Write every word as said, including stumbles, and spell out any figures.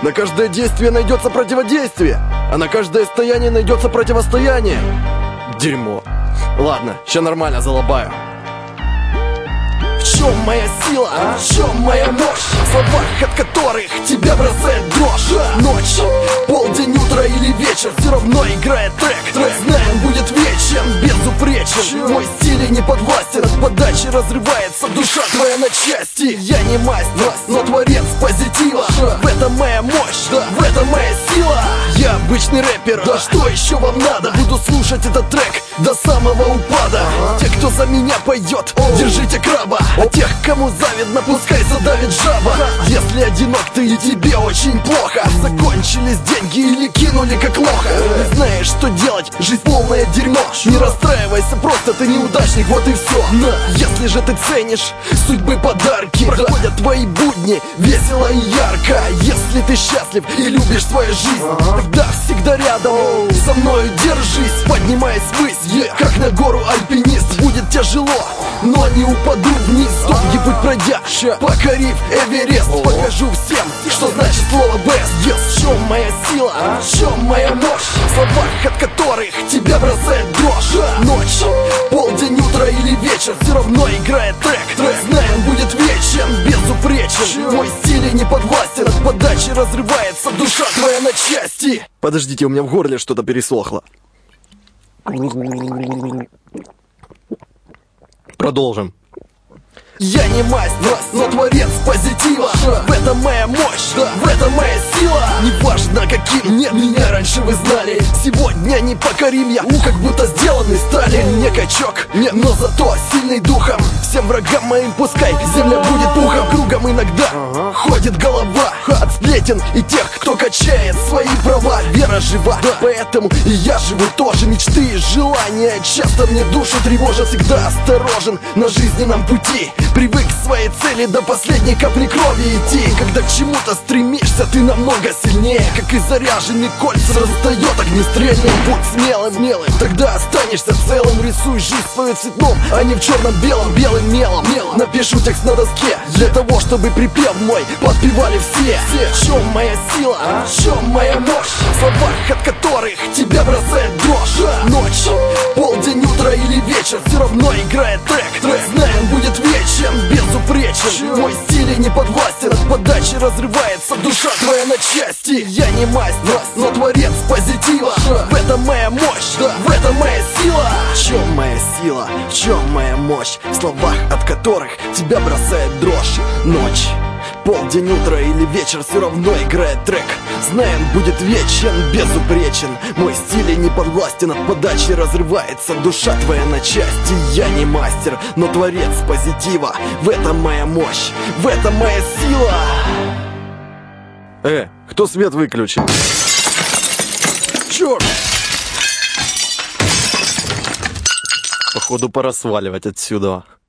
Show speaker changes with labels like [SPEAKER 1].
[SPEAKER 1] На каждое действие найдется противодействие, а на каждое стояние найдется противостояние. Дерьмо. Ладно, ща нормально залобаю. В чем моя сила? А? В чем моя мощь? В словах, от которых тебя бросает дрожь. Ночь, полдень, утро или вечер, все равно играет трек. Трек, знаю, он будет вечен, безупречен. Мой стиль не подвластен, от подачи разрывается душа твоя на части. Я не мастер, но творец позитива. В этом моя мощь, в этом моя сила. Я обычный рэпер, да что еще вам надо? Буду слушать этот трек до самого упада. Те, кто за меня пойдет, держите краба. А тех, кому завидно, пускай задавит жаба. Если одинок ты и тебе очень плохо, закончились деньги или кинули как лоха, не знаешь, что делать, жизнь полное дерьмо. Не расстраивайся, просто ты неудачник, вот и все. Но если же ты ценишь судьбы подарки, проходят твои будни весело и ярко. Если ты счастлив и любишь свою жизнь, тогда всегда рядом со мною держись. Поднимаясь ввысь, как на гору альпинист. Будет тяжело, но не упаду вниз. Долгий путь пройдя, покорив Эверест, покажу всем, что значит слово best. Yes. В чем моя сила? А? В чем моя мощь? В словах, от которых тебя бросает дрожь. Ночь, полдень, утро или вечер, все равно играет трек. Трек, знаю, он будет вечен, безупречен. Мой стиль не подвластен, от подачи разрывается душа твоя на части. Подождите, у меня в горле что-то пересохло. Продолжим. Я не мастер, но творец позитива. В этом моя мощь, в этом моя сила. Неважно каким, нет, меня раньше вы знали. Сегодня непокорим я, у, как будто сделанный стали. Не качок, нет, но зато сильный духом. Всем врагам моим пускай земля будет пухом. Кругом иногда ага. ходит голова от сплетен и тех, кто качает свои права. Вера жива, да. Поэтому и я живу тоже. Мечты и желания часто мне душу тревожат. Всегда осторожен на жизненном пути. Привык к своей цели до последней капли крови идти. Когда к чему-то стремишься, ты намного сильнее. Как и заряженный кольца достает огнестрельный. Будь смелым, смелым, тогда останешься целым. Рисуй жизнь свою цветном, а не в черном-белом, белым мелом. Мелом. Напишу текст на доске для того, чтобы припев мой подпевали все. В чем моя сила? А? В чем моя мощь? В словах, от которых тебя бросает дрожь. Ночь, полдень, утро или вечер, все равно играет трек. Трек, знаю, он будет вечен, безупречен. Мой стиль не подвластен, от подачи разрывается душа твоя на части. Я не мастер, но творец позитива. В этом моя мощь, в этом моя сила. В чем моя сила? В чем моя мощь? В словах, от которых тебя бросает дрожь. Ночь, полдень, утро или вечер, все равно играет трек. Знаю, он будет вечен, безупречен. Мой стиль не подвластен, от подачи разрывается душа твоя на части. Я не мастер, но творец позитива. В этом моя мощь, в этом моя сила. Э, кто свет выключил? Черт! Походу пора сваливать отсюда.